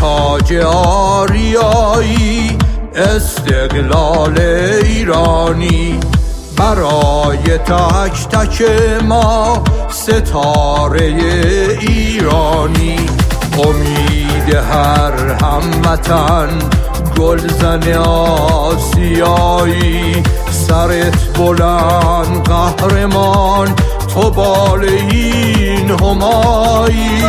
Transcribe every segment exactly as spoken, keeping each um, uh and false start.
تاج آریایی استقلال ایرانی، برای تک تک ما ستاره ایرانی. امید هر هموطن گلزن آسیایی، سرت بلند قهرمان تو بال این همایی.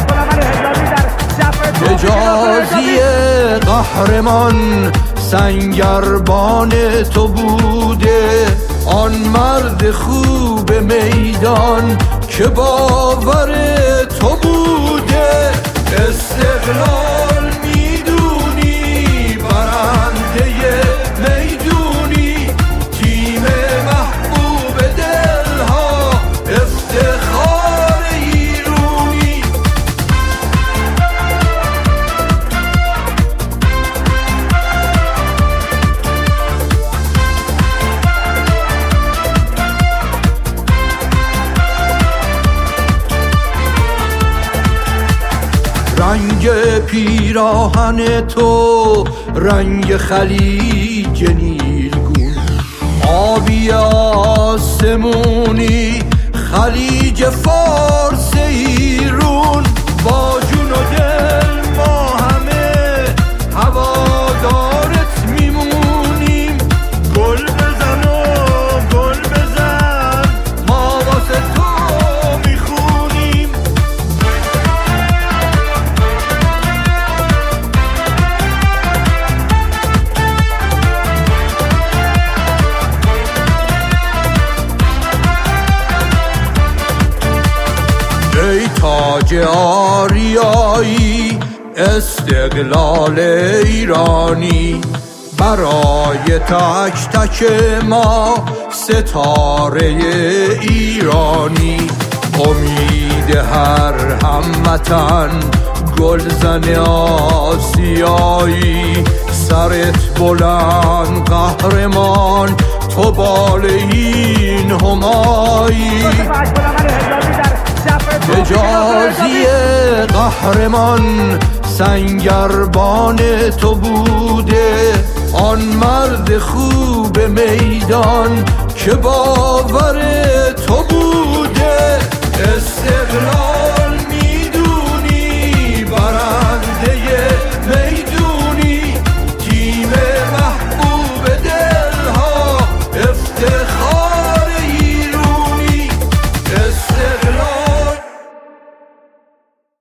حجازی قهرمان سنگربان تو بوده، آن مرد خوب میدان که باور تو بوده. استقلال میدونی برنده میدونی، تیم محبوب دلها افتخار ایرونی. رنگ پیراهن تو رنگ خلیج نیلگون، آبی آسمونی خلیج فارس ایرون. با جون و دل ما همه هوادارت میمونیم، گل بزن و گل بزن ما واسه تو میخونیم. ای تاج آریایی استقلال ایرانی، برای تک تک ما ستاره ایرانی. امید هر هموطن گلزن آسیایی، سرت بلند قهرمان تو بال این همایی. حجازی قهرمان سنگربان تو بوده، آن مرد خوب میدان که باور